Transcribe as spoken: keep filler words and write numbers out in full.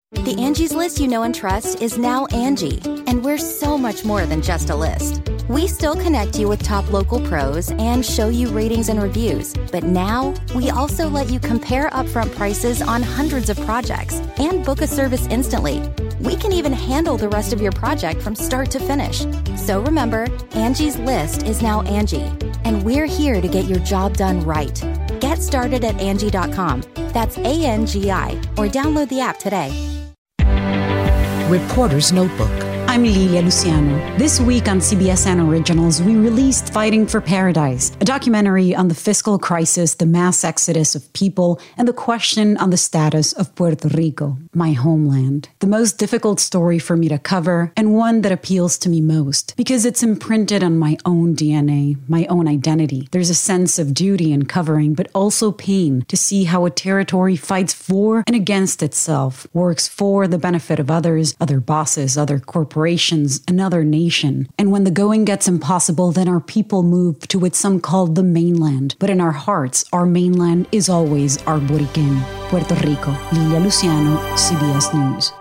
The Angie's List you know and trust is now Angie, and we're so much more than just a list. We still connect you with top local pros and show you ratings and reviews, but now we also let you compare upfront prices on hundreds of projects and book a service instantly. We can even handle the rest of your project from start to finish. So remember, Angie's List is now Angie, and we're here to get your job done right. Get started at Angie dot com. That's A N G I, or download the app today. Reporter's Notebook. I'm Lilia Luciano. This week on C B S N Originals, we released Fighting for Paradise, a documentary on the fiscal crisis, the mass exodus of people, and the question on the status of Puerto Rico, my homeland. The most difficult story for me to cover, and one that appeals to me most, because it's imprinted on my own D N A, my own identity. There's a sense of duty in covering, but also pain to see how a territory fights for and against itself, works for the benefit of others, other bosses, other corporations, another nation. And when the going gets impossible, then our people move to what some call the mainland. But in our hearts, our mainland is always our Boriquen, Puerto Rico. Lilia Luciano, C B S News.